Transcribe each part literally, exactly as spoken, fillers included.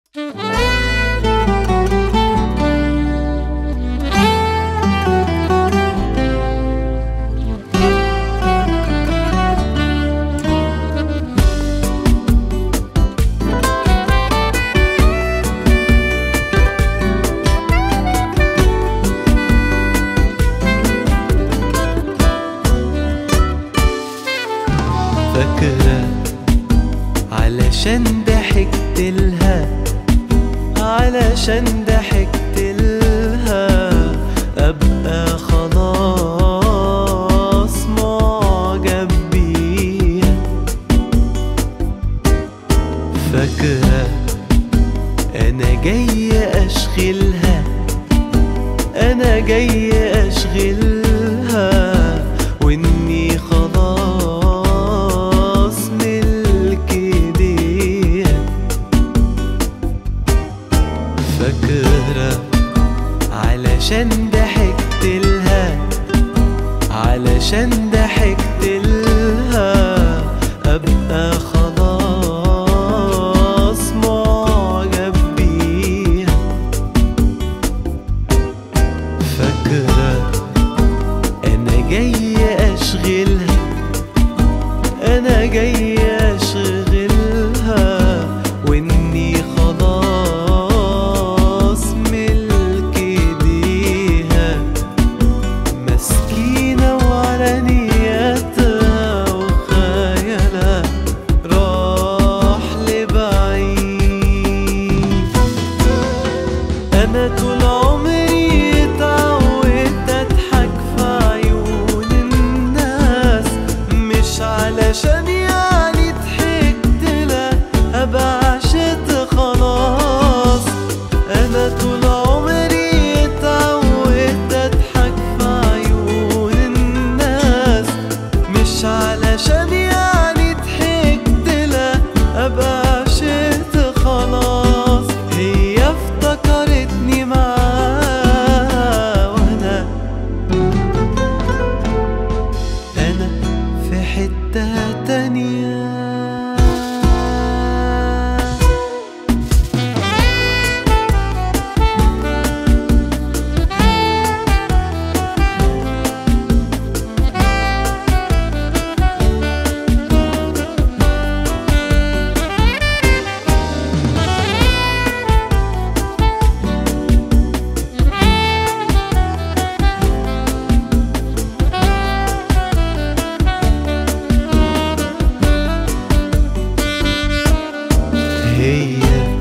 فاكرة علشان ضحكت لها، علشان ضحكت لها أبقى خلاص معجب بيها. فاكرة أنا جاي أشغلها، أنا جاي أشغلها وإني خلاص ملك ايديها. فاكرة علشان ضحكت لها، علشان ضحكت لها أبقى خلاص معجب بيها. فاكرة أنا جاي أشغلها، أنا جاي أشغلها وإني خلاص ملك إيديها. مسكينة وعلى نيتها وخيالها راح لبعيد. أنا طول عمري اتعودت أضحك في عيون الناس، مش علشان يعني ضحكت لها أبقى عشت خلاص. أنا طول عمري اتعودت أضحك في عيون الناس، مش علشان يعني ضحكت لها أبقى عشت خلاص. هي افتكرتني معاها وأنا أنا في حتة تانية. هي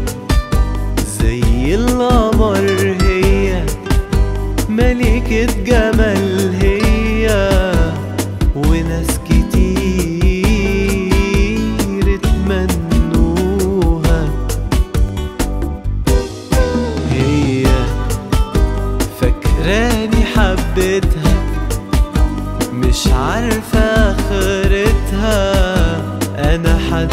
زي القمر، هي ملكة جمال، هي وناس كتير اتمنوها. هي فاكراني حبيتها، مش عارفة آخرتها. أنا حد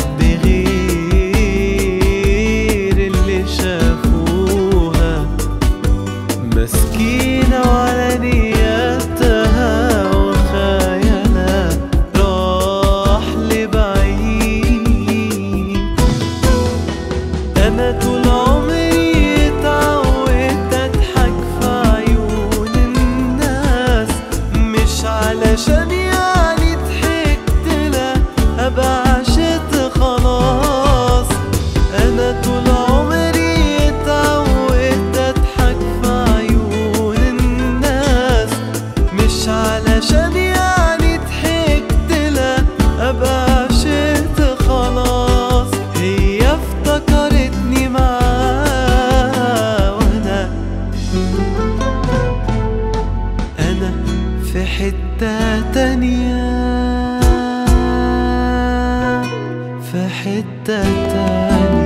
غير اللي شافوها. مسكينة وعلى نيتها وخيالها راح لبعيد. أنا طول عمري اتعودت أضحك في عيون الناس، مش علشان يعني ضحكت لها أبقى عشت خلاص. أنا طول عمري اتعودت أضحك في عيون الناس، مش علشان يعني ضحكت لها أبقى عشت خلاص. هي افتكرتني معاها وأنا أنا في حتة تانية، في حتة تانية.